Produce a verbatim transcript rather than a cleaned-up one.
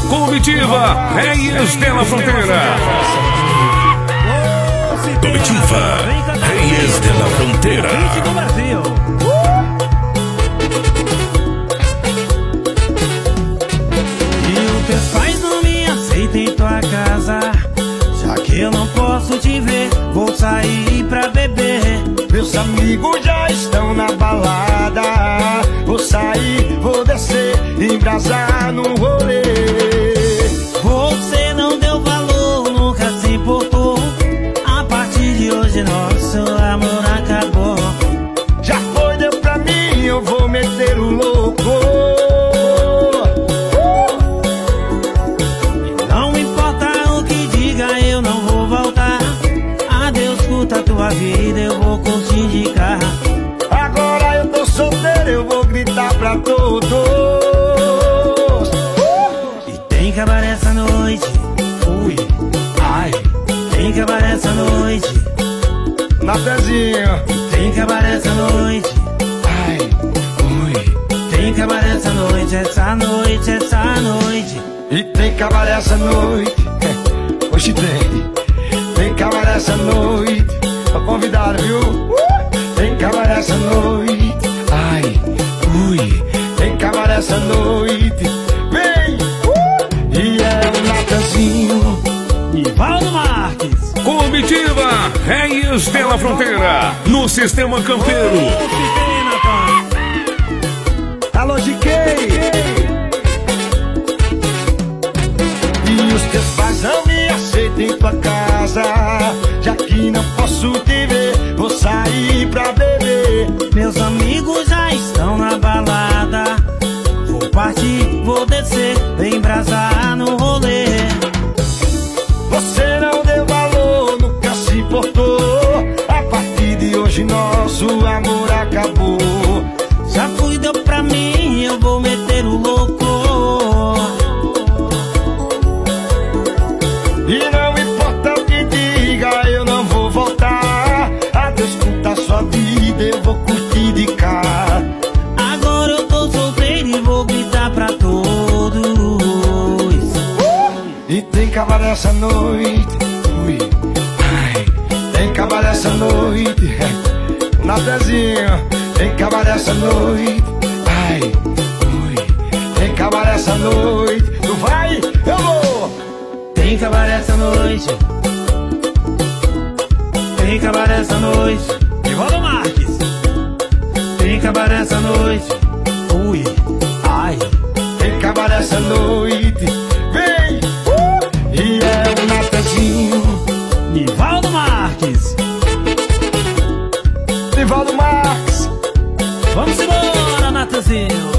Comitiva Reis de la Fronteira. Comitiva Reis de la Fronteira. E os teus pais não me aceitam em tua casa, já que eu não posso te ver, vou sair pra beber. Meus amigos já estão na balada, vou sair, vou descer, embrasar no rolê. Você não deu valor, nunca se importou. A partir de hoje nosso amor acabou. Já foi, deu pra mim, eu vou meter o louco. E não importa o que diga, eu não vou voltar. Adeus, curta a tua vida, eu vou curtir de carro. Agora eu tô solteiro, eu vou gritar pra todos. E tem que acabar essa noite. Ui, ai, tem que acabar essa noite. Natezinho, tem que acabar essa noite. ai, ui. Tem que acabar essa noite, essa noite, essa noite. E tem que acabar essa noite. Hoje tem. Tem que acabar essa noite. Tô convidado, viu? Tem que acabar essa noite. Ai, ui. Tem que acabar essa noite. Vem! E é o Natanzinho. Nivaldo Marques. Comitiva Reis de la Fronteira. No Sistema Campeiro. Alô, G K. E os teus pais não me aceitam em tua casa, já que não posso te ver, vou sair pra beber. Meus amigos já estão na balada, vou partir, vou descer, embrasar no rolê. Você não deu valor, nunca se importou. A partir de hoje nosso amor acabou. Já fui, deu pra mim, eu vou meter o louco. E não importa o que diga, eu não vou voltar. Adeus, curta a sua vida, eu vou curtir de cá. Agora eu tô solteiro e vou gritar pra todos. E tem que acabar essa noite. Ui, ai, tem que acabar essa noite. Natezinho, tem que acabar essa noite. Ai, ui, tem que acabar essa noite. Tu vai, eu vou. Tem que acabar essa noite. Tem que acabar essa noite. Nivaldo Marques. Tem que acabar essa noite. Ui, ai, tem que acabar essa noite. Vem! Uh! E é o Natanzinho. Nivaldo Marques. Nivaldo Marques. Vamos embora, Natanzinho.